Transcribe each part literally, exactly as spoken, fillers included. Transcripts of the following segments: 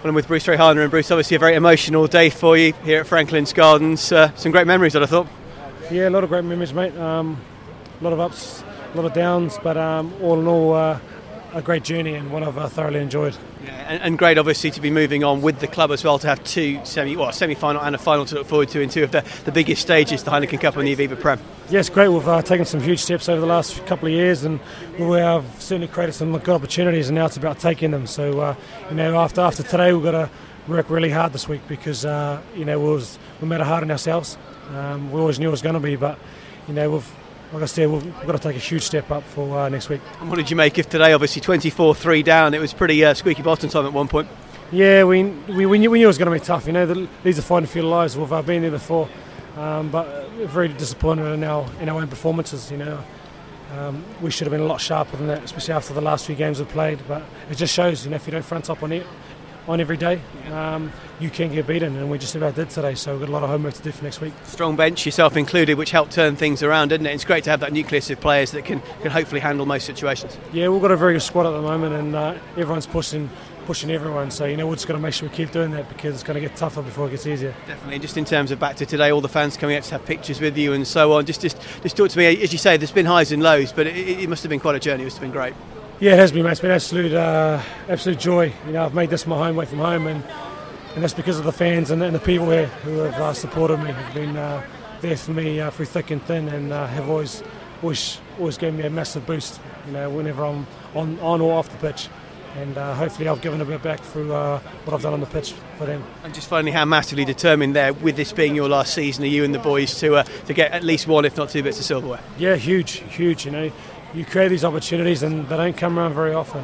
Well, I'm with Bruce Trehana, and Bruce, obviously a very emotional day for you here at Franklin's Gardens. Uh, some great memories, that I thought. Yeah, a lot of great memories, mate. Um, a lot of ups, a lot of downs, but um, all in all, uh, a great journey and one I've uh, thoroughly enjoyed. Yeah, and, and great, obviously, to be moving on with the club as well, to have two semi, well, semi-final and a final to look forward to in two of the, the biggest stages, the Heineken Cup and the Aviva Prem. Yes, great. We've uh, taken some huge steps over the last couple of years, and we have certainly created some good opportunities, and now it's about taking them. So, uh, you know, after after today, we've got to work really hard this week because, uh, you know, we, was, we made it hard on ourselves. Um, we always knew it was going to be, but, you know, we've, like I said, we've, we've got to take a huge step up for uh, next week. And what did you make of today? Obviously, twenty-four three down. It was pretty uh, squeaky bottom time at one point. Yeah, we we, we, knew, we knew it was going to be tough. You know, the, these are fighting for your lives. We've uh, been there before, um, but we're very disappointed in our in our own performances. You know, um, we should have been a lot sharper than that, especially after the last few games we've played. But it just shows, you know, if you don't front up on it on every day, um, you can get beaten, and we just about did today. So we've got a lot of homework to do for next week. Strong bench, yourself included, which helped turn things around, didn't it? It's great to have that nucleus of players that can, can hopefully handle most situations. Yeah, we've got a very good squad at the moment, and uh, everyone's pushing pushing everyone. So, you know, we're just going to make sure we keep doing that because it's going to get tougher before it gets easier. Definitely. Just in terms of back to today, all the fans coming out to have pictures with you and so on. Just, just, just talk to me. As you say, there's been highs and lows, but it, it must have been quite a journey. It must have been great. Yeah, it has been, mate. It's been absolute, uh, absolute joy. You know, I've made this my home away from home, and, and that's because of the fans and, and the people here who have uh, supported me, have been uh, there for me uh, through thick and thin, and uh, have always, always, always given me a massive boost. You know, whenever I'm on, on or off the pitch, and uh, hopefully I've given a bit back through uh, what I've done on the pitch for them. And just finally, how massively determined there, with this being your last season, are you and the boys to uh, to get at least one, if not two, bits of silverware? Yeah, huge, huge. You know. You create these opportunities and they don't come around very often.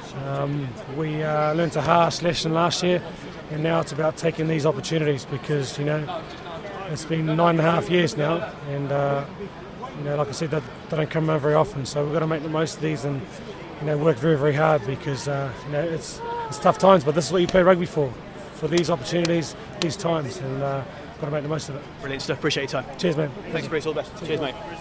Um, we uh, learned a harsh lesson last year, and now it's about taking these opportunities because, you know, it's been nine and a half years now, and uh, you know, like I said, they, they don't come around very often. So we've got to make the most of these and, you know, work very, very hard because uh, you know it's it's tough times, but this is what you play rugby for, for these opportunities, these times, and uh, got to make the most of it. Brilliant stuff. Appreciate your time. Cheers, man. Thanks, Bruce. All the best. Cheers, mate.